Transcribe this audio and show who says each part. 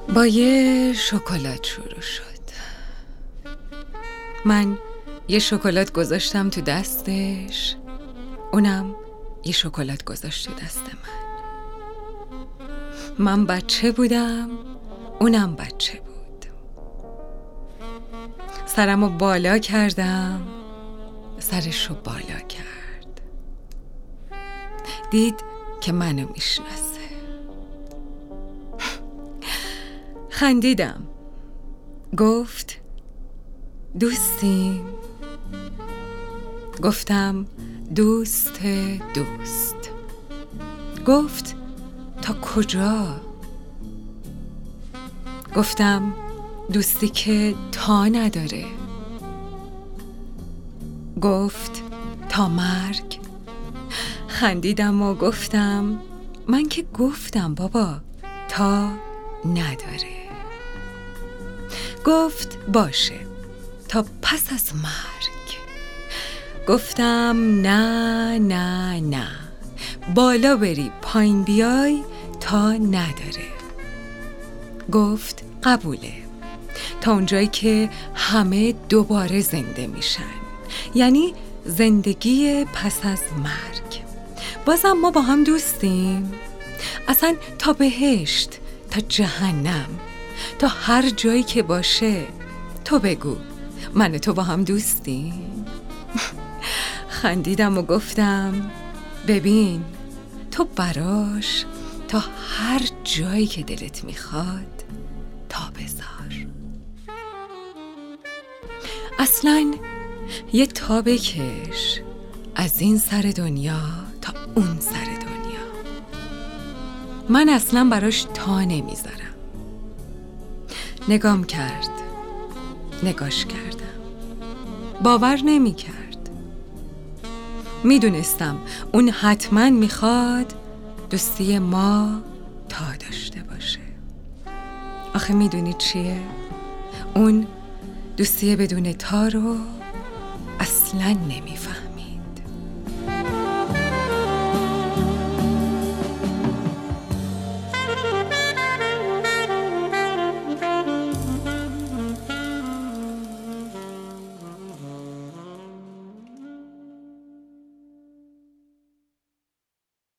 Speaker 1: با یه شکلات شروع شد. من یه شکلات گذاشتم تو دستش، اونم یه شکلات گذاشت تو دست من بچه بودم، اونم بچه بود. سرمو بالا کردم، سرشو بالا کرد. دید که منو میشناسه. خندیدم. گفت دوستیم؟ گفتم دوست. گفت تا کجا؟ گفتم دوستی که تا نداره. گفت تا مرگ. خندیدم و گفتم من که گفتم بابا تا نداره. گفت باشه تا پس از مرگ. گفتم نه بالا بری پایین بیای تا نداره. گفت قبوله تا اونجایی که همه دوباره زنده میشن، یعنی زندگی پس از مرگ. بازم ما با هم دوستیم؟ اصلا تا بهشت، تا جهنم، تا هر جایی که باشه. تو بگو من و تو با هم دوستیم؟ خندیدم و گفتم ببین تو براش تا هر جایی که دلت میخواد تا بذار. اصلاً یه تا بکش از این سر دنیا تا اون سر دنیا. من اصلاً براش تا نمیذارم. نگام کرد، نگاش کردم، باور نمی کرد. میدونستم اون حتما میخواد دوستی ما تا داشته باشه. آخه میدونی چیه؟ اون دوستی بدون تا رو اصلا نمیفهم.